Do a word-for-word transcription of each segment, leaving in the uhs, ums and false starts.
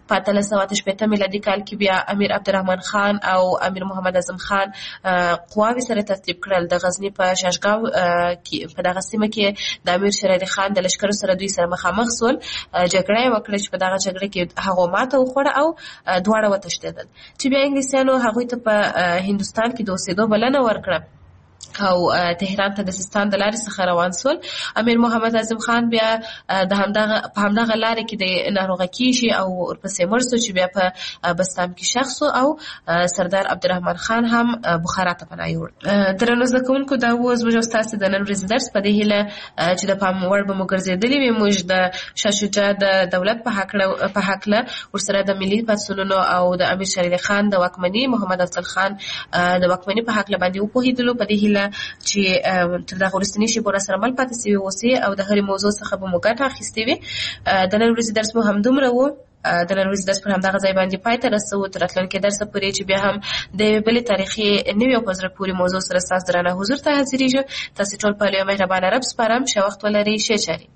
په اتلس سوه اته شپېته میلادي کال کې بیا امیر عبدالرحمن خان او امیر محمد اعظم خان قواوې سره ترتیب کړل. د غزني په شاشګاو کې په دغه سیمه کې د امیر شیر علي خان د لښکرو سره دوی سره مخامخ سول. جګړه یې وکړه چې په دغه جګړه کې هغه ماته وخوړه او دواړه وتښتېدل چې بیا انګلیسیانو هغوی ته په هندوستان کې د اوسېدو بلنه ورکړه او تهران ته د سیستان د لارې څخه روان سول. امیر محمد اعظم خان بیا د همدغه په همدغه لارې کې د ناروغه کیږي او ورپسې مړ سو چې بیا په بستام کې ښخ سو او سردار عبدالرحمن خان هم بخارا ته پناه یووړ. درنو زده کوونکو، دا و زموږ او ستاسو د نن ورځې درس. په دې هیله چې د پام وړ به مو ګرځېدلي وي موږ د شاه شجاع د دولت په هکله په هکله ورسره د ملي پاڅونونو او د امیر شیر علي خان د واکمنۍ، محمد افضل خان د واکمنۍ په هکله باندې وپوهېدلو. په دې هیله چې تر دغه وروستني شیبو را سره مل پاتې سوي اوسئ او د هرې موضوع څخه به مو ګټه اخیستې وي. د نن ورځې درس مو همدومره و. د نن ورځې درس پر همدغه ځای باندې پای ته رسوو. تر راتلونکي درسه پورې چې بیا هم د یوې بلې تاریخي نوې او په زړه پورې موضوع سره ستاسو درانه حضور ته حاضرېږو. تاسې ټول په لوی مهربانه رب سپارم. ښه وخت ولرئ. ښې چارې.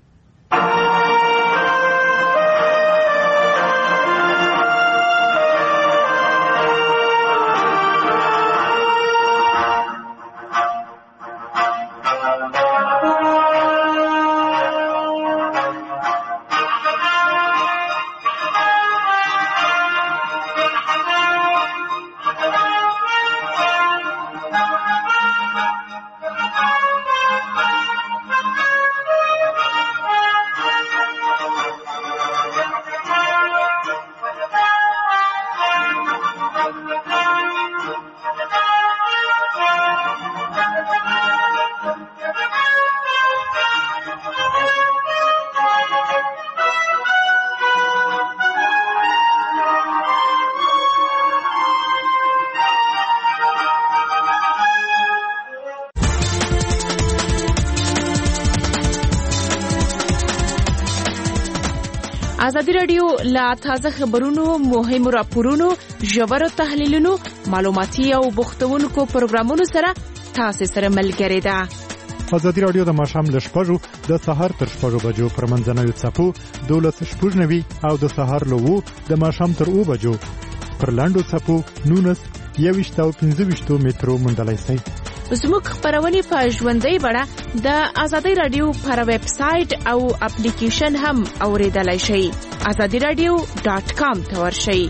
ازادي رادیو لا تازه خبرونو، مهمو راپورونو، ژورو تحلیلونو، معلوماتي او بوختونکو پروګرامونو سره تاسو سره ملګری ده. ازادي رادیو د ماښام له شپږو د سهار تر شپږو بجو پر منځنوي څپو دولس شپږ نوي او د سهار له اوو د ماښام تر اوو بجو پر لاندو څپو نونس یوویشت او پنځه ویشتو مترو موندلی شئ. زموږ خپرونې په ژوندۍ بڼه د ازادي رادیو پر ویب سایټ او اپلیکیشن هم اوریدلای شئ. ازادي رادیو ډاټ کام ته ورشئ.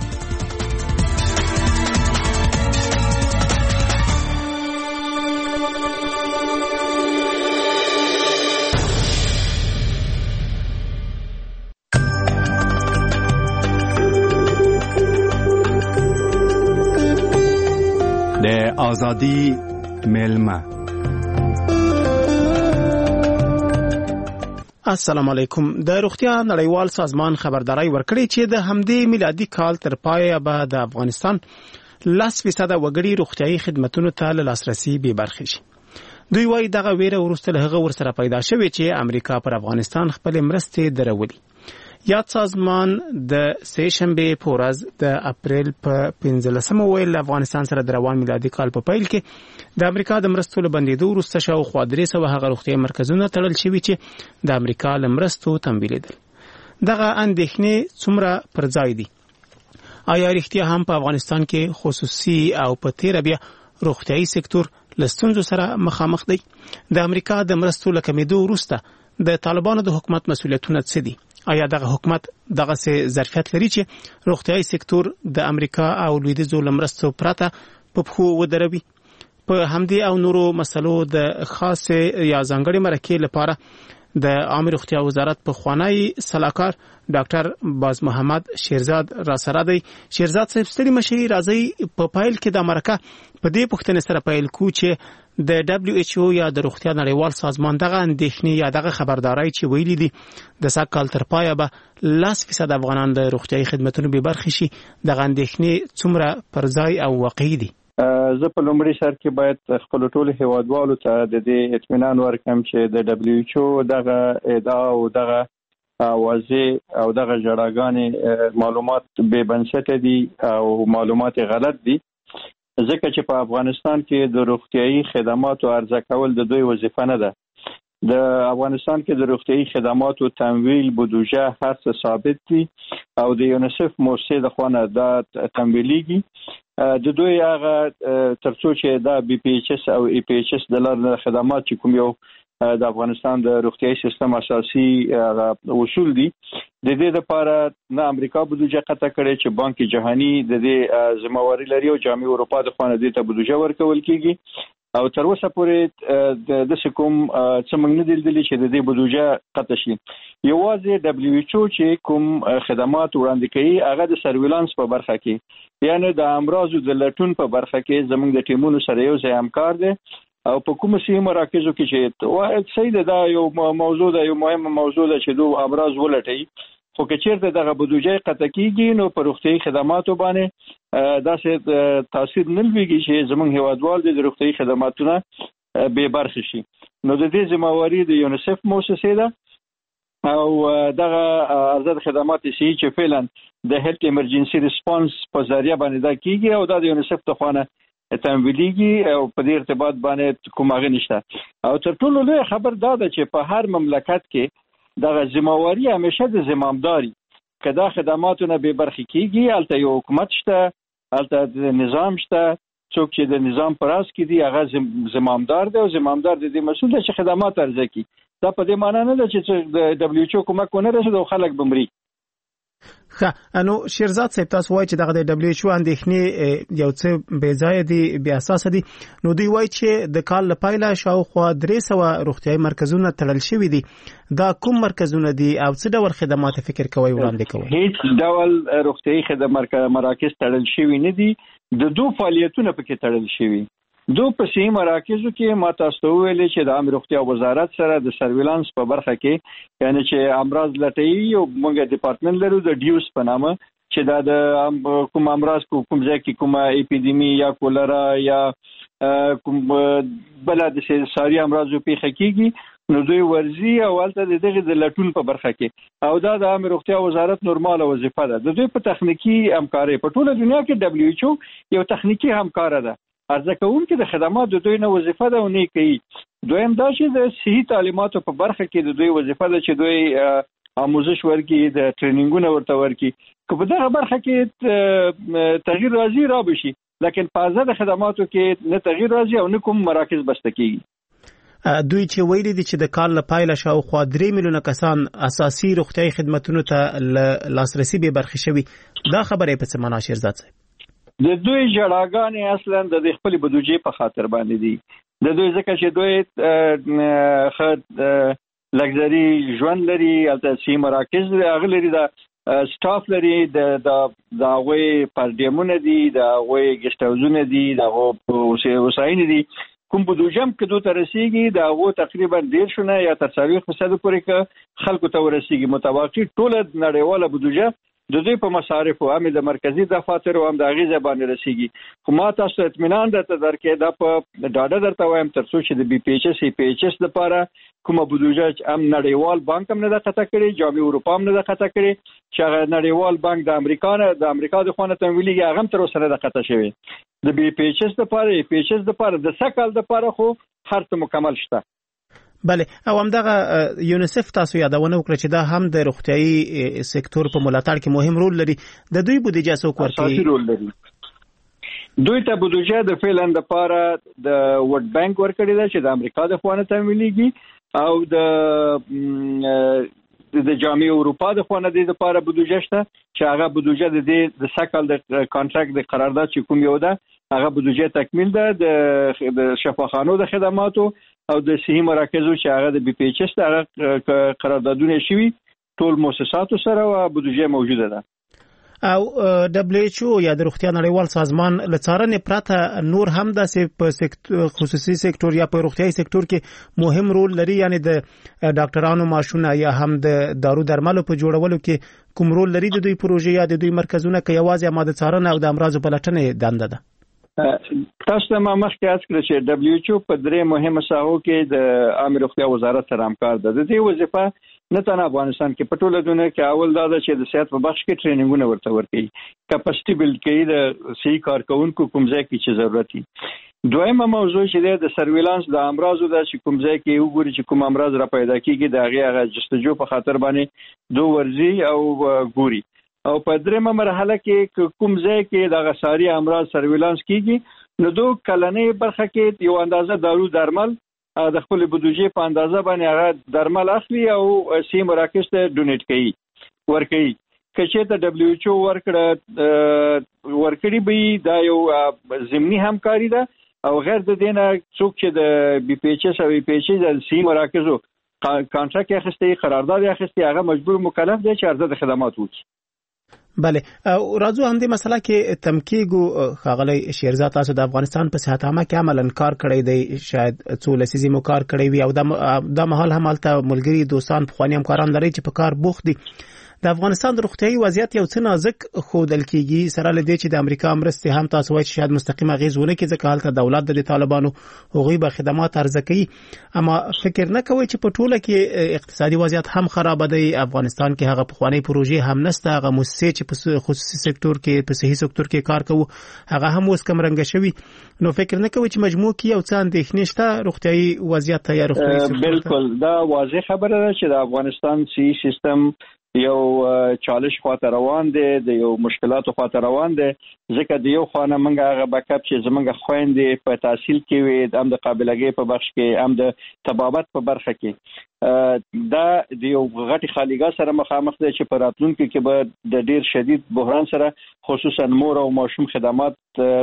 د ازادي ملما. السلام علیکم. د روغتیا نړیوال سازمان خبرداري ورکړي چې د همدې میلادي کال تر پایه به د افغانستان لس فیصد وګړي روغتیايي خدماتو ته لاسرسي به برخه شي. دوی وايي دغه ویره ورسته له هغه ورسره پیدا شوې چې امریکا پر افغانستان خپل مرستې درولي. یاد سازمان د سه شنبه په ورځ د اپریل په پنځلسمه ویل افغانستان سره د روان میلادي کال په پیل کې د امریکا د مرستو له بندېدو وروسته شاوخوا درې سوه هغه روغتیايي مرکزونه تړل شوي چې د امریکا له مرستو تمویلېدل. دغه اندېښنې څومره پر ځای دي؟ آیا رښتیا هم په افغانستان کې خصوصي او په تیره بیا روغتیايي سکتور له ستونزو سره مخامخ دی؟ د امریکا د مرستو له کمېدو وروسته د طالبانو د حکومت مسؤلیتونه څه دي؟ آیا دغه حکومت دغه سه ظرفیت لري چې روغتیايي سکتور د امریکا او لویدیځو لمرستو پرته په پخو ودروي؟ په همدې او نورو مسلو د خاصه یا ځانګړي مرکې لپاره د عامه روغتیا وزارت په خوانی سلاکار ډاکټر باز محمد شیرزاد را سره دی. شیرزاد صاحب ستړي مشي راځي په پایل کې د امریکا په دې پښتنې سره پایل کو چې د دبليو ایچ او یا د روغتیا نړیوال سازمان دغه اندېښنې یا دغه خبرداري چې ویلي دي د سکهال تر پایه به لس فیصد افغانان د روغتیايي خدماتو به برخه شي. دغه اندېښنې څومره پر ځای او واقعي دي؟ زه په لومړي سر کې باید خپل ټول هیوادوالو ته د دې اطمینان ورکړم چې د دبليو ایچ او دغه ادعا او دغه واضح او دغه جړاګانې معلومات بې بنسټه دي او معلومات غلط دي، ځکه چې په افغانستان کې د روغتیايي خدماتو عرضه کول د دوی وظیفه نه ده. د افغانستان کې د روغتيایي خدماتو تمویل بودجه هر څه ثابت دي او د یونیسف موسسې د خوانه د تمویليږي د دوی هغه ترڅو چې د بي پی ایچ اس او ای پی ایچ اس د لارې خدمات چې کوم یو د افغانستان د روغتيایي سیستم اساسي اصول دي د دې لپاره نه امریکا بودجه قطع کړي چې بانک جهانی د دې ذمہواری لري او جامعه اروپا د خوانه د ته بودجه ورکول کیږي او تر اوسه پورې د سکوم څمنګ نه دي چې د دې بودجه قطع شي. یوازې دبليو ایچ او چې کوم خدمات وړاندې کوي هغه د سرویلانس په برخه کې یعنی د امراضو د لټون په برخه کې زموږ د ټیمونو سره یو ځای همکار دي او په کوم سیمه مراکزو کې چې واحد سید دا یو موضوع ده یو مهمه موضوع ده چې دوه امراض ولټي خو که چیرته دغه بودجه قطع کیږي نو پر روغتيایي خدماتو باندې داسې تاثیر نه لويږي چې زموږ هیوادوال د روغتيایي خدماتونه به برخه شي. نو د دې ذمہواری د یونیسف موسسې ده او دغه آزاد خدمات سي چې فعلا د هیلث ایمرجنسي ریسپانس په ذریعہ باندې دا کیږي او د یونیسف ته خوانه تمویليږي او په دې ارتباط باندې کوم هغه نشته او تر ټولو لوی خبر دا ده چې په هر مملکت کې دغه ذمہواری همیشه د زمامداري کدا خدماتونه به برخه کیږي الته یو حکومت شته الته د نظام شته څوک چې د نظام پراس کې دی هغه زمامدار دی او زمامدار د دې مسؤل دی چې خدمات ارزکي دا په دې معنی نه ده چې د دبليو ایچ او کومک ونه رسید او خلک بمري. ښه نو شیرزاد صاحب تاسو وایي چې دغه د دبليو ایچ او اندېښنې یو څه بې ځای دي بې اساسه دي نو دوی وایي چې د کال لپاره شاوخوا درې سوه روغتيایي مرکزونه تړل شوي دي دا کوم مرکزونه دي او څه ډول خدمات فکر کوي وړاندې کوي؟ هیڅ ډول روغتيایي خدمات مراکز تړل شوي نه دي د دوه فعالیتونه پکې تړل شوي دو په سیمه مراکزو کې ما تاسو ویلي چې د عامه روغتیا وزارت سره د سرویلانس په برخه کې یعنی چې امراض لټي او موږ ډپارټمنټ لرو د ډیوس په نامه چې دا د کوم امراض کوم ځای کې کومه اپیډیمي یا کولرا یا کوم بل د ساري امراضو په حقيقي نو دوی ورزي او الته دغه د لټون په برخه کې او دا د عامه روغتیا وزارت نورماله وظیفه ده د دوی په تخنیکی همکاري په ټوله دنیا کې دبليو ایچ او یو تخنیکی همکار ده ارزه کوونکې د خدمات د دوی نه وظیفه ده او نه کوي. دویم دا چې د صحي تعلیماتو په برخه کې د دوی وظیفه ده چې دوی آموزش ورکړي د ټریننګونه ورته ورکړي که په دغه برخه کې تغییر راځي را بشي لکن په آزاد خدماتو کې نه تغییر راځي او نه کوم مراکز بسته کیږي. دوی چې ویلي دي چې د کال لپاره شاوخوا درې میلیونه کسان اساسي روغتيایي خدماتو ته لاسرسي به برخه شوي دا خبره په څه معنا شیرزاد صاحب؟ د دوی جړاګانې اصلا د خپل بودجې په خاطر باندې دي د دوی ځکه چې دوی خد لګزري ژوند لري البته سي مراکز اغلري د سټاف لري د د غوي پردیمونه دي د غوي ګسټ هاوسونه دي د غو وسایل دي کوم بودجم کې دوه ترسيږي د غو تقریبا ډیر شونه یا تر څلوېښت فیصد پورې ک خلکو ته ورسیږي متوقع ټول نړیواله بودجه د دوی په مصارف او هم د مرکزی دفاتر او هم د غیزه باندې رسیږي خو ما تاسو اطمینان درته درکې دا په ډاډه درته وایم تر څو چې د بي پی ایچ اس ای پی ایچ اس لپاره کومه بودجه هم نړیوال بانک هم نه ده قطع کړی جامعه اروپا هم نه ده قطع کړی چې نړیوال بانک د امریکا نه د امریکا د خونه تمویلي هغه تر اوسه نه ده قطع شوی د بي پی ایچ اس لپاره ای پی ایچ اس لپاره د سکل لپاره خو هر څه مکمل شته. بله او همدغه یونیسف تاسو یادونه وکړه چې دا هم د روغتيایي سکتور په ملاتړ کې مهم رول لري د دوی بودجه څوک ورکوي؟ اساسي رول لري دوی ته بودجه د فعلن د لپاره د ورلد بانک ورکړي ده چې د امریکا د خوانه تمویليږي او د د جامعه اروپا د خوانه د لپاره بودجه شته چې هغه بودجه د د سکل د کانټراکټ د قرارداد چې کوم یو ده هغه بودجه تکمیل ده د شفاخانو د خدماتو او د صحي مراکزو چې هغه د بي پی ایچ اس هغه قراردادونه شوي ټول مؤسساتو سره او بودجه موجوده ده او دبليو ایچ او یا د روغتیا نړیوال سازمان لڅارنې پراته نور هم د په خصوصي سکتور یا په روغتیاي سکتور کې مهم رول لري یعنی د ډاکټرانو معاشونه یا هم د دارو درملو په جوړولو کې کوم رول لري د دوی پروژې یا د دوی مرکزونه کې یوازې ماده څارنه او د امراضو بلټنې دنده ده؟ تاسو ما مخکې اس کړ چې دبليو ایچ او په درې مهمه ساحو کې د عامه روغتیا وزارت سره همکار ده د دې وظیفه نه تنه افغانستان کې په ټوله دنیا کې اول دا ده چې د صحت په بخش کې ټریننګونه ورته ورکړي کپاسټي بلډ کوي د صحي کارکونکو کوم ځای کې چې ضرورت وي دویمه موضوع چې د سرویلانس د امراضو د چې کوم ځای کې وګوري چې کوم امراض را پیدا کیږي د هغه جستجو په خاطر باندې دو ورزي او ګوري. او په دریمه مرحله کې کوم ځای کې د غساري امراض سرویلانس کیږي نو دو کلنې برخه کې یو اندازه دارو درمل د خپل بودجې په اندازه باندې هغه درمل اخلي او سی مراکز ته ډونیټ کوي ورکوي. کچې ته دبليو ایچ او ورکړه ورکړي به دا یو ضمني همکاري ده او غیر د دینه څوک چې د بي پی ایچ اس او بي پی ایچ د سی مراکزو کانټراکټ اخیستي قرارداد اخیستي هغه مجبور مکلف دی چې عرضه خدمات وکړي. بله راځو هم د مسله کې تمکیګو خاغلی شیرزاد تاسو د افغانستان په صحت عامه کې عملاً کار کړی دی شاید څو لسیزې مو کار کړی وي او د مهال هم حالت ملګری دوستان پخوانی همکاران لري چې په کار بوخت دي. د افغانستان د روغتیايي وضعیت یو څه نازک ښودل کیږي سره له دې چې د امریکا مرستې هم تاسو وایي چې شاید مستقیم اغیز ونه کړي ځکه هلته دولت د طالبانو هغوی به خدمات عرضه کوي. اما فکر نه کوئ چې په ټوله کې اقتصادي وضعیت هم خراب دی افغانستان کې هغه پخوانی پروژې هم نشته هغه مؤسسې چې په خصوصي سکتور کې په صحي سکتور کې کار کوي هغه هم اوس کم رنګ شوی. نو فکر نه کوئ چې مجموع کې یو څه اندېښنې شته روغتیايي وضعیت ته یا روغتیايي سکتور ته؟ بالکل دا واضح خبره ده چې د افغانستان صحي سیستم یو چالش خواته روان دي د یو مشکلاتو خواته روان دي ځکه د یو خانه منګه هغه بکاپ چې زمونږ خويندې په تحصیل کې وي هم د قابلیتګۍ په بخش کې هم د طبابت په برخه کې دا د یو غټي خالیګا سره مخامخ دي چې په راتلونکو کې به د ډیر شدید بحران سره خصوصا مور او ماشوم خدمات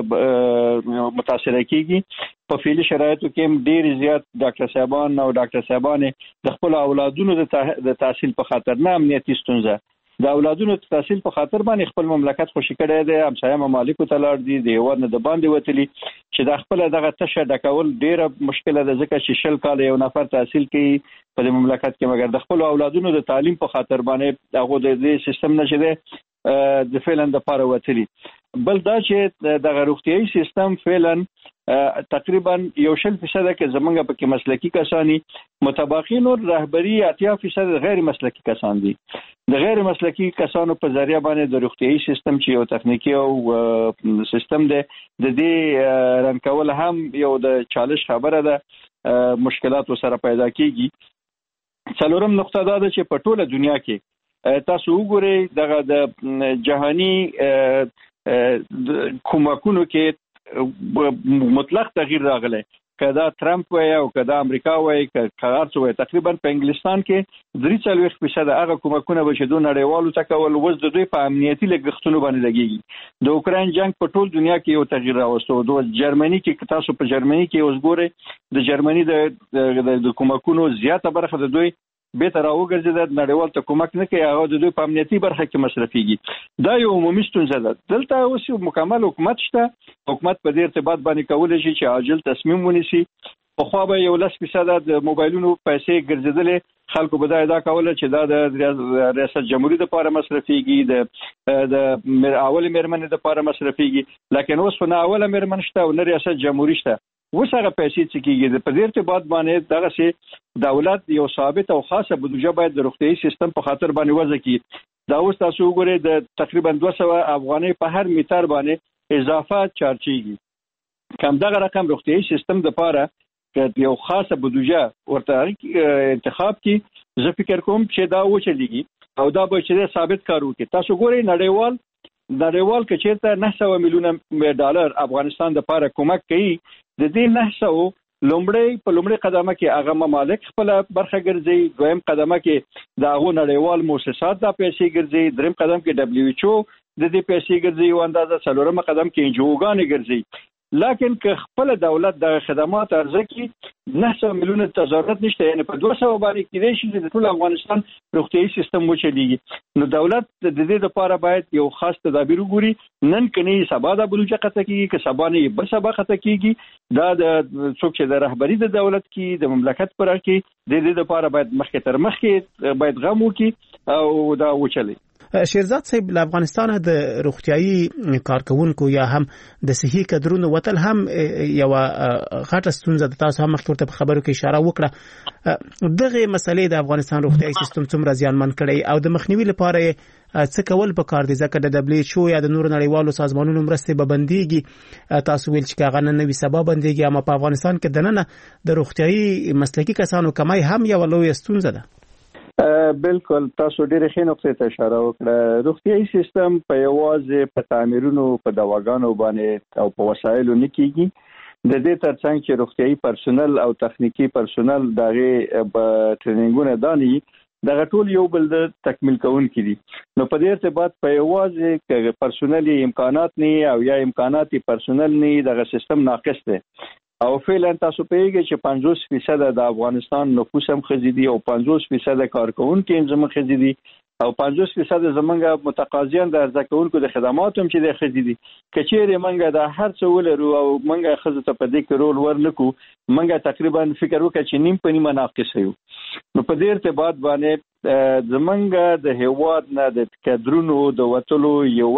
متاثر کیږي. په فعلي شرایطو کې ډیر زیات ډاکټر صاحبان او ډاکټر صاحبانې د خپل اولادونو د تحصیل په خاطر نه امنیتي ستونزه د اولادونو د تحصیل په خاطر باندې خپل مملکت خوشی کړی دی همسایه ممالکو ته لاړ دي د هیواد نه د باندې وتلي چې د خپل دغه تشه ډکول ډیره مشکله ده ځکه چې شل کال یو نفر تحصیل کوي په مملکت کې مګر د خپل اولادونو د تعلیم په خاطر باندې هغه د دې سیستم نشي د فعلا د پاره وتلي. بل دا چې د روغتیايي سیستم فعلا تقریبا یو شل فیصد کې زمونږ په کې مسلکی کسانی متباقین او رهبری اتیا فیصد غیر مسلکی کسان دي. د غیر مسلکی کسانو په ذریعہ باندې د روغتیايي سیستم چې یو تخنیکی او سیستم دی د دې رن کول هم یو د چالش خبره ده مشکلات سره پیدا کیږي. څلورم نقطه دا ده چې په ټوله دنیا کې تاسو وګورئ دغه د جهانی کومکونو کې مطلق تغییر راغلی کدا ترامپ وای او کدا امریکا وای کغار څو وای تقریبا په انګلستان کې درې څلوېښت فیصد هغه کومکونه به چې دوه نړیوالو ته کول وز د دوی په امنیتي لګښتونو باندې لګیږي. د اوکراین جنگ په ټول دنیا کې یو تغییر راوستو. د جرمني کې تاسو په جرمني کې اوس ګورئ د جرمني د د کومکونو زیاته برخه د دوی به تر اوګرځي د نړیوال ته کومک نه کوي هغه د دوی په امنیتي برخه کې مصرفيږي. دا یو عمومي ستونزه ده. دلته اوس مکمل حکومت شته حکومت په دې ارتباط باندې کولای شي چې عاجل تصمیم ونیسي. په خو به یو لس فیصد د موبایلونو پیسې ګرځیدلې خلکو به دا ادا کوله چې دا د ریاست جمهوریت لپاره مصرفيږي د د اول مرمنې لپاره مصرفيږي لکه اوس نه اوله مرمن شته او نه ریاست جمهوریت شته. وسره پیسې چې کیږي په دې ارتباط باندې دغه سي دولت یو ثابت او خاصه بودجه باید د روغتيایي سیستم په خاطر باندې وضع کړي. دا اوس تاسو وګورئ د تقریبا دوه سوه افغانۍ په هر میټر باندې اضافه چارجيږي. کم دغه رقم روغتيایي سیستم د لپاره چې یو خاصه بودجه ورته انتخاب کړي زه فکر کوم چې دا وچلېږي او دا به چې ثابت کار وکړي. تاسو ګورئ نړیوال نړیوال کې چیرته نه سوه میلیونه ډالر افغانستان د لپاره کومک کوي د دې نه سوه لومړی په لومړی قدمه کې هغه ممالک خپل برخه ګرځي دویم قدمه کې د هغه نړیوال مؤسسات د پیسې ګرځي دریم قدم کې دبليو ایچ او د دې پیسې ګرځي او اندازه څلورم قدم کې انجوګانې ګرځي. لکن که خپل دولت د خدمات ارزه کې نه سوه میلیونه تضارت نشته یعنی په دوه سوه باندې کېدای شي چې د ټول افغانستان روغتیايي سیستم وچلېږي. نو دولت د دې لپاره باید یو خاص تدابیر وګوري نن کني سبا د بلوچه قطه کېږي که سبا نه بل سبا قطه کېږي دا د څوک چې د رهبری د دولت کې د مملکت پر کې د دې لپاره باید مخکې تر مخکې باید غم وکړي او دا وچلي. شیرزاد صاحب له افغانستان د روغتيایي کارکونکو یا هم د صحي کډرونو وتل هم یو غټه ستونزه د تاسو هم مخکې په خبرو کې اشاره وکړه. دغه مسلې د افغانستان روغتيایي سیستم څومره زیانمن کړي او د مخنیوي لپاره څه کول پکار دي؟ ځکه د دبليو ایچ او یا د نور نړیوالو سازمانونو مرستې به بنديږي، تاسو ویل چې هغه نه وي سبا بنديږي، اما په افغانستان کې دننه د روغتيایي مسلکي کسانو کمای هم یو لوی ستونزه ده. بالکل تاسو ډېر ښه نقطې ته اشاره وکړه. روغتيایي سیستم په یوازې په تعمیرونو په دواګانو باندې او په وسایلو نه کیږي. د دې ترڅنګ چې روغتيایي پرسونل او تخنیکی پرسونل دغه په ټریننګونه داني دغه ټول یو بل د تکمیل کوونکي دي. نو په دې ارتباط په یوازې کې پرسونلي امکانات نه او یا امکاناتي پرسونل نه دغه سیستم ناقص دی او فعلا تاسو پیږئ چې پنځوس فیصد د افغانستان نفوس هم خزيدي او پنځوس فیصد کارکونکو هم زموږ خزيدي او پنځوس فیصد زمونږ متقاضیان د ارزه کوونکو د خدماتو هم چې د خزيدي کچېره منګه د هر څه ولرو او منګه خزه ته په دې کې رول ورنکو منګه تقریبا فکر وکړ چې نیم په نیمه ناقص یو. نو په دې ارتباط باندې زمونږ د هیواد نه د کډرونو د وټلو یو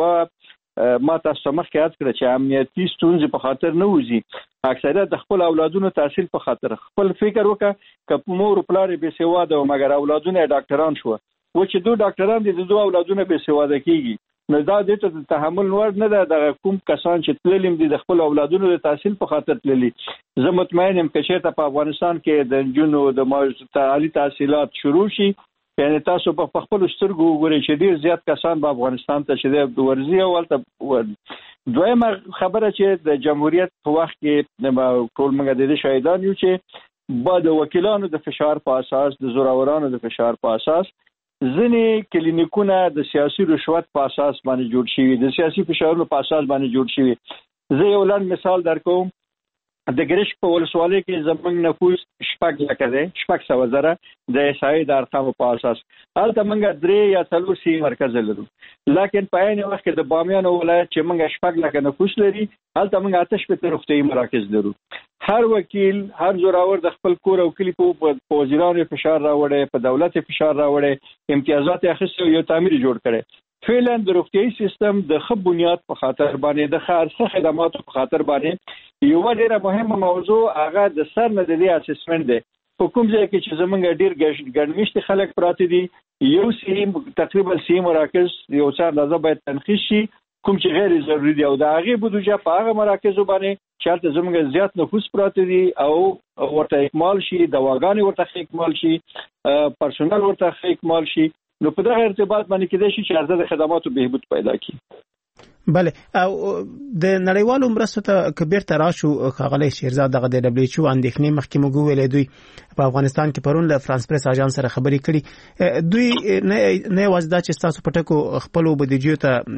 ما تاسو مخکې یاد کړ چې امنیتي ستونزې په خاطر نه وځي، اکثریت د خپل اولادونو تحصیل په خاطر خپل فکر وکړه ک مور پلار به سواده او مګر اولادونه ډاکټران شو و چې دوه ډاکټران دي دوه اولادونه به سواده کیږي. نو دا د ته تحمل نور نه ده د کوم کسان چې تللیم دي د خپل اولادونو د تحصیل په خاطر تللي. زه مطمئن یم چې ته په افغانستان کې د جنو د عالی تحصیلات شروع شي یعنی تاسو په خپل سترګو وګورئ چې ډیر زیات کسان په افغانستان ته چې د ورزي او ولته دویمه خبره چې د جمهوریت په وخت کې ټول موږ د دې شاهدان یو چې بعد وکیلانو د فشار په اساس د زورورانو د فشار په اساس ځینې کلینیکونه د سیاسي رشوت په اساس باندې جوړ شوي، د سیاسي فشارونو په اساس باندې جوړ شوي. زه یو لاند مثال درکوم. د ګریش په ولسوالۍ کې زمونږ نفوس شپږ لکه دی، شپږ سوه زره د احصایې د ارقامو په اساس. هلته موږ درې یا څلور سي مرکز لرو، لکن په عین وخت کې د بامیان ولایت چې موږ شپږ لکه نفوس لري هلته موږ اته شپېته روغتیایي مراکز لرو. هر وکیل هر زوراور د خپل کور او کلی په وزیرانو فشار راوړي، په دولت فشار راوړي، امتیازات اخیستي یو تعمیر جوړ کړي. فعلا د روغتیایي سیستم د ښه بنیاد په خاطر باندې د ښه خدماتو په خاطر باندې یو ډیره مهمه موضوع هغه د سر نه د دې اسسمنت دی. په کوم ځای کې چې زمونږ ډیر ګڼمشت خلک پراته دي، یو سیم تقریبا سیم مراکز یو څه اندازه باید تنخیص شي کوم چې غیر ضروري دي او د هغه بودجه په هغه مراکزو باندې چې زمونږ زیات نفوس پراته دي او ورته اکمال شي، دواګانې ورته اکمال شي، پرسونل ورته اکمال شي. نو په دغه ارتباط باندې کېدای شي چې عرضه د خدماتو بهبود پیدا کړي. بله او د نړیوالو مرستو ته کبیر تراشو خغلی شیرزاد دغه د دبليو ایچ او اندېښنې مخکې موږ ویلې دوی په افغانستان کې پرون له فرانس پریس اژانس سره خبرې کړي. دوی نه نه واځي دا چې تاسو پټکو خپل بودیجې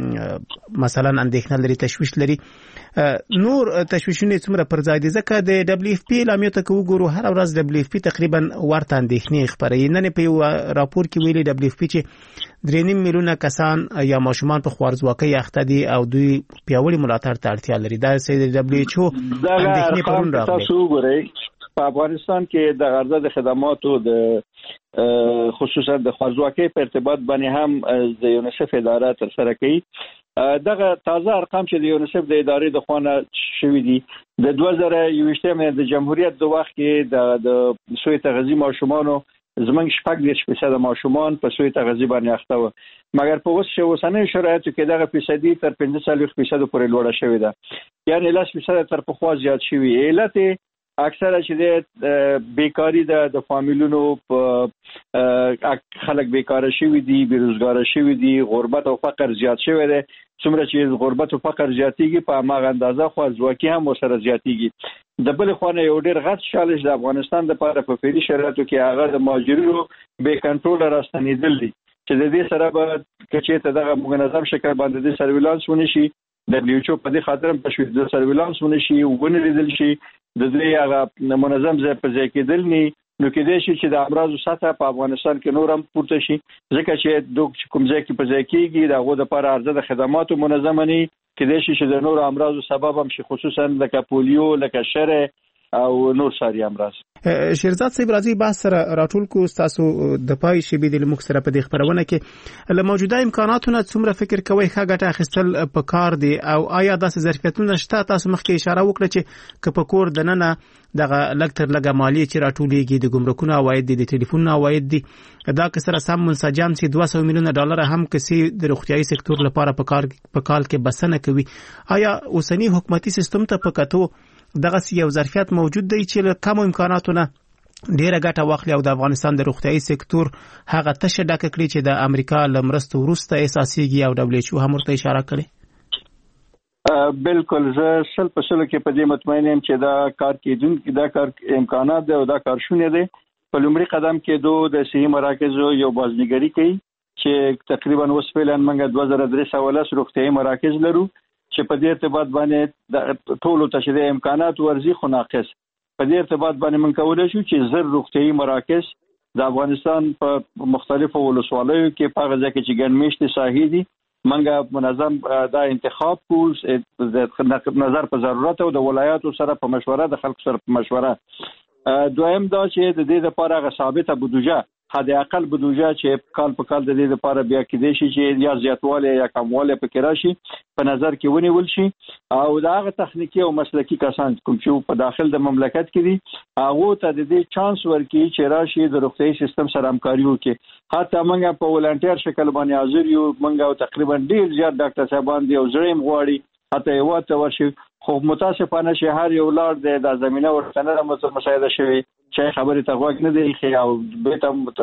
ته مثلا اندېښنه لري، تشویش لري، نور تشویشونه څومره پر ځای دي ځکه د دبليو اف پی اعلامیه ته وګورو هر ورځ دبليو اف پی تقریبا ورته اندېښنې خبري. نن په یو راپور کې ویلي دبليو اف پی چې درې نیم میلیونه کسان یا ماشومان په خوارځواکۍ اخته دي او دوی پیاوړي ملاتړ ته اړتیا لري. دا د دبليو ایچ او اندېښنې پرون راغلي. تاسو وګورئ په افغانستان کې د عرضه د خدماتو د خصوصا د خوارځواکۍ په ارتباط باندې هم د یونیسف اداره تر سره کوي. دغه تازه ارقام چې د یونیسف د ادارې د خوانه شوي دي د دوه زره یوویشتم د جمهوریت د وخت کې د د سوی تغذیه ماشومانو زمونږ شپږ دېرش فیصده ماشومان په سوی تغذیه باندې اخته وو، مګر په اوس اوسنیو شرایطو کې دغه فیصدي تر پنځه څلوېښت فیصده پورې لوړه شوې ده، یعنې لس فیصده تر پخوا زیات شوي. علت اکثره چې د بیکاری د د فامیلونو په خلک بیکاره شوي دي، بیروزګاره شوي دي، غربت او فقر زیات شوی دی. څومره چې غربت او فقر زیاتیږي په هماغه اندازه خوارځواکي هم ورسره زیاتیږي. د بل خوا یو ډیر غټ چالش د افغانستان لپاره په فعلي شرایطو کې هغه د مهاجرینو بې کنټروله راستنېدل دي چې د دې سره به کچې ته دغه منظم شکل باندې د سرویلانس ونی شي. دبليو ایچ او په دې خاطر هم تشویش د سرویلانس ونی شي ونه لیدل شي د دې هغه منظم ځای په ځای کېدل نه، نو کېدای شي چې د امراضو سطح په افغانستان کې نور هم پورته شي ځکه چې د کوم ځای کې په ځای کېږي د هغو دپاره عرضه د خدماتو منظمه نه کېدای شي چې د نورو امراضو سبب هم شي، خصوصا لکه پولیو، لکه شرع او نور ساري امراض. شیرزاد صاحب راځي بحث سره راټول کو تاسو د پای شبي د لمک سره په دې خبرونه کې له موجوده امکاناتو نه څومره فکر کوي ښه ګټه اخیستل په کار دي او آیا داسې ظرفیتونه شته؟ تاسو مخکې اشاره وکړه چې که په کور دننه دغه لکتر لګه مالیه چې راټولېږي د ګمرکونو عواید دي د ټلیفون عواید دي دا که سره سم منسجم سي دوه سوه میلیونه ډالر هم کسي د روغتيایي سکتور لپاره په کار په کال کې بسنه کوي. آیا اوسنی حکومتي سیستم ته په کتو دغه یو ظرفیت موجود دی چې له کم امکاناتو نه ډیره ګټه واخلي او د افغانستان د روغتيایي سکتور هغه تشه ډکه کړي چې د امریکا له مرستو وروسته اساسيږي او دبليو ایچ او هم ورته اشاره کړې؟ بالکل زه سل په سلو کې په دې مطمئن یم چې دا کار کېدونکي دا کار امکانات دی او دا کار شونې دی. په لومړي قدم کې دو د صحي مراکزو یو بازنګري کوي چې تقریبا اوس فعلا موږ دوه زره درې سوه لس روغتيایي مراکز لرو چې په دې ارتباط باندې د ټولو تشریح امکانات ورزي خو ناقص. په دې ارتباط باندې موږ کولای شو چې زر روغتيایي مراکز د افغانستان په مختلفو ولسوالیو کې په هغه ځای کې چې ګڼ میشتې ساحې دي موږ منظم دا انتخاب کو د نظر په ضرورت او د ولایاتو سره په مشوره د خلکو سره په مشوره. دویم دا چې د دې لپاره غو ثابته بودجه حد اقل بودجه چې کال په کال د دې لپاره بیا کېدې شي چې یا زیاتواله یا کمواله پکې راشي په نظر کې ونیول شي او دا غو تخنیکی او مسلکی کسان کوم چې په داخل د مملکت کې دي هغه ته د دې چانس ورکړي چې راشي د روغتيایي سیستم سره همکاري وکړي. حتی موږ په ولنټیر شکل باندې حاضر یو موږ تقریبا ډیر زیات ډاکټر صاحبان دي او زړیم غواړي حتی یو ته ورشي خو متاسفانه شهر یو لار د زمينه ورته نه مساعده شوی چې خبرې ته غوږ نه دی خي او به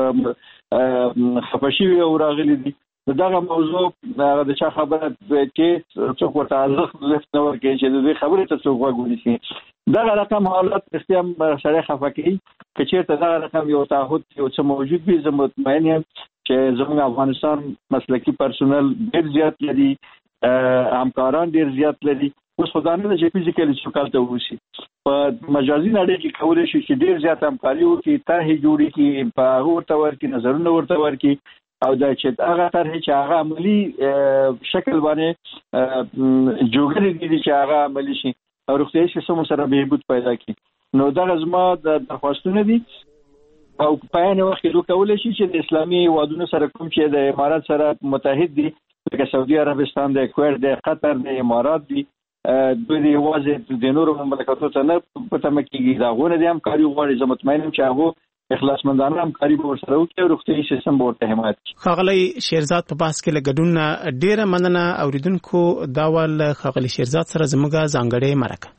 ته خپشي او راغلي دي. دغه موضوع د چا خبره کې څوک ورته ارزښت لفت نه ورکړي چې د دې خبرې ته څوک غوږ ونیسي. دغه رقم حالت استیم سره خفقي چې ته دغه رقم یو تعهد یو څه موجود وي زه مطمئن یم چې زموږ افغانستان مسلکی پرسونل ډیر زیات لري همکاران ډیر زیات لري. اوس خدانه د فزیکلی شکل ته وسی په مجازي نړۍ کې کولای شي چې ډیر زیات همکاري وکړي طرح جوړي کې په هغه تور کې نظرونه ورته ورکړي او دا چې هغه طرح چې هغه عملی شکل باندې جوړګري دي چې هغه عملی شي او روغتيایي سیستم سره بهبود پیدا کړي. نو دا زما د درخواستونه دي او په یوه وخت کې دوی کولای شي چې د اسلامي هیوادونو سره کوم چې د امارات سره متحد دي لکه سعودي عربستان د کویت د قطر د امارات دي دوی د یوازې د نورو مملکتونو ته نه پته مکیږي دا غوونه دي همکاري غواړي. زه مطمئن یم چې هغه اخلاصمندانه همکاري به ورسره وکړي او روغتیایي سیستم به ورته حمایت کړي. ښاغلی شیرزاد په بحث کې له ګډون ډیره مننه. اوریدونکو دا ول ښاغلی شیرزاد سره زموږ ځانګړې مرکه.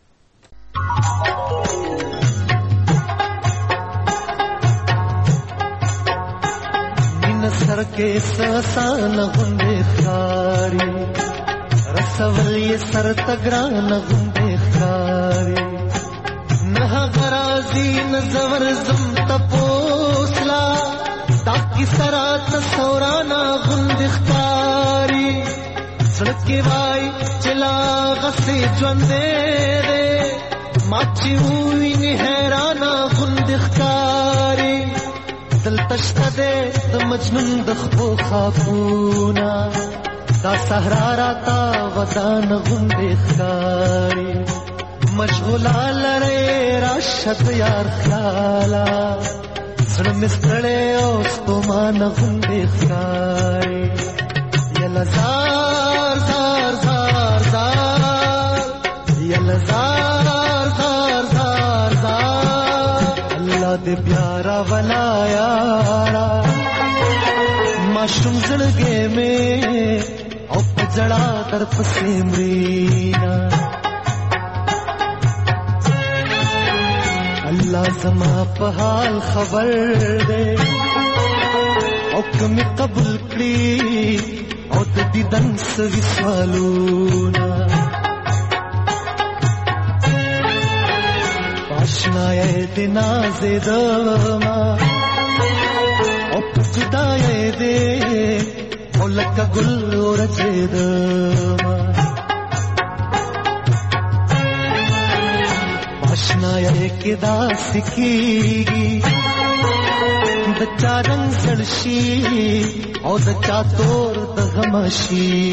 مين سر کې سسان غوندې خاري رسول یہ سر تگران غندے خاری نہ غرازی نہ زور زم تپوسلا تاکی سرات سورانا غند خاری سڑک کے وائی چلا غصے جوندے دے ماچی ہوئی نہرانا غند خاری دل تشت دے دا مجنون دخبو خافونا دا صحرا راتا ودان غندے خاری مشغولا لرے راشد یار خیالا سڑ مستڑے اوستومان غندے خاری یلا زار زار زار زار یلا زار زار زار زار اللہ دے پیارا ولا یارا معشوم زڑگے میں جڑا در پسے مرینا اللہ زما پہال خبر دے او کمی قبول کری او دی دن سوی سوالونا پاشنا اے دینا زیدما او پجدا اے دے لکا گل ورچید باشنا ایک دا سکیگی دچا رنگ سڑشی او دچا تور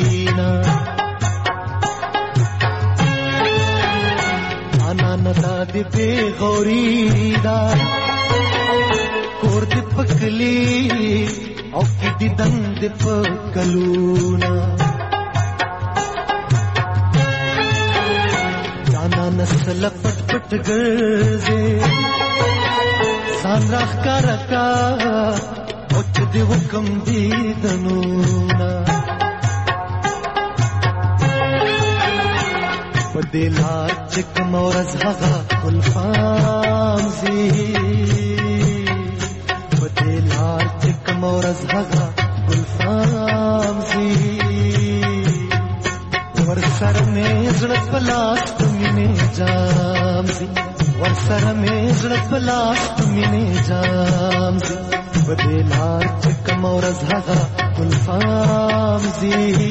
دغمشینا آنا ندا دی بے غوری دا کور دی پکلی او کی دی دند دی پکلونا جانا نسل پٹ پٹ گرزے سان راخ کا رکا اوچ دی حکم دی دنونا پدیلار چک مورز حغا کلفام زی پدیلار چک مورز حغا کلفام زی ورسر میں زڑت پلاست مینے جام زی ورسر میں زڑت پلاست مینے جام زی پدیلار چک مورز حغا کلفام زی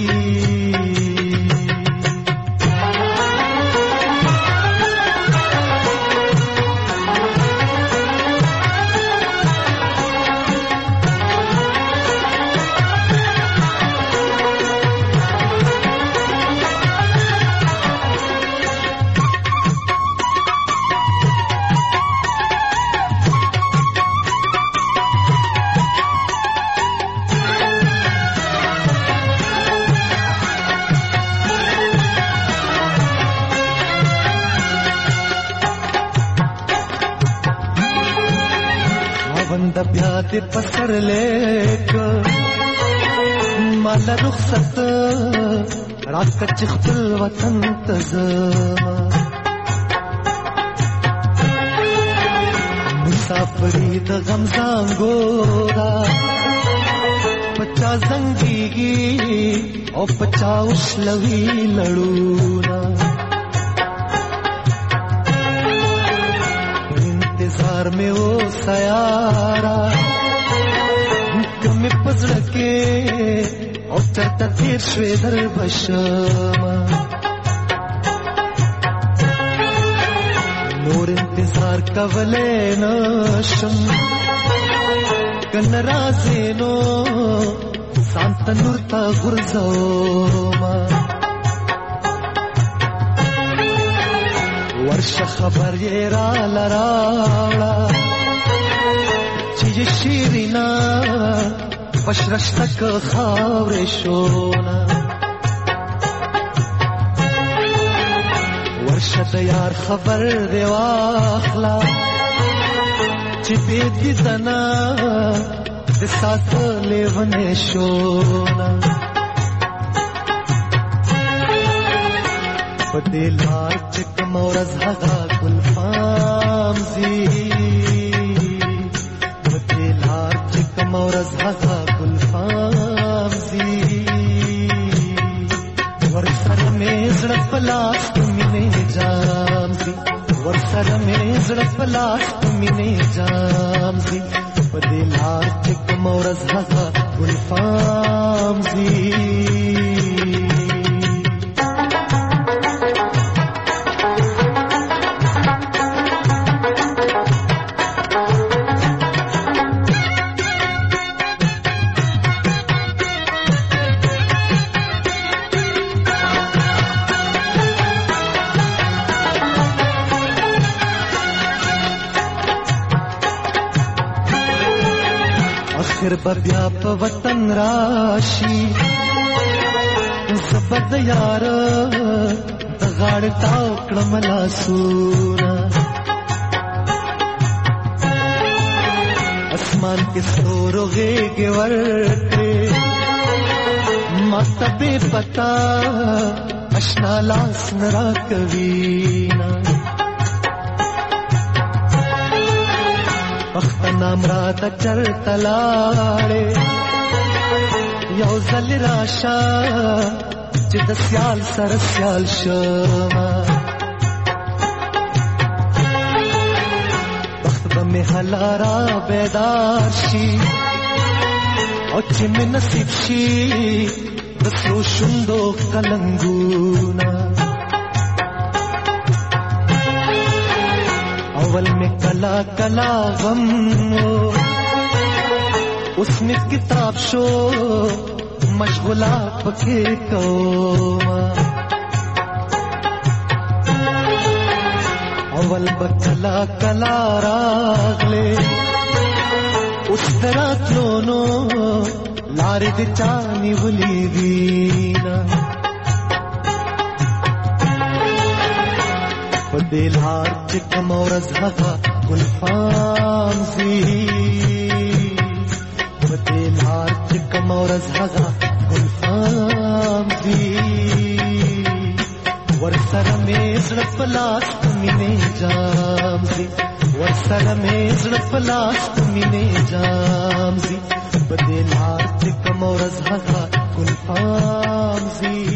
دبیات پسر لیک مال رخصت راک چخپل وطن تزما مسافری د غم زنګورا پچا زنګيږي او پچا وشلوي لړونا انتظار میں وہ سیارا کمی پزڑ کے او چرتا تیر شوی در بشما نور انتظار کولے نشم کن رازینو سانتا نورتا غرزوما ورش خبر یہ را لراوڑا چیز شیرینا پشرش تک خاور شونا ورش دیار خبر دے واخلا چی بید دی دنا دے ساتھ لیونے شونا بدلار چک مورز حغا کلفام زی بدلار چک مورز حغا کلفام زی ورسر میں زڑت پلاست مینے جام زی ورسر میں زڑت پلاست مینے جام زی بدلار چک مورز حغا کلفام زی بیا په وطن راشي زبد یار د غاړ تاو کړم لاسونه اسمان کې ستورو غېږ ورته مست به پتا اشنا لاس نرا کوینا پختنا مراد چر تلاړې یو ځل راشا چې د سیال سره سیال شما وخت به مې هلارا بیدار شي او چې مې نصیب شي د سرو شونډو کلنګونه اول میں کلا کلا غم اس میں کتاب شو مشغولا پکے کوما اول بکلا کلا راغله اوس دراتلو نو لارې د چاني ولې دینا په دې لار چې کوم ورځ هغه ګلفام زی په دې لار چې کوم ورځ هغه ګلفام زی ورسره مې زړه په لاس مینې جام زی ورسره مې زړه په لاس مینې جام زی په دې لار چې کوم ورځ هغه ګلفام زی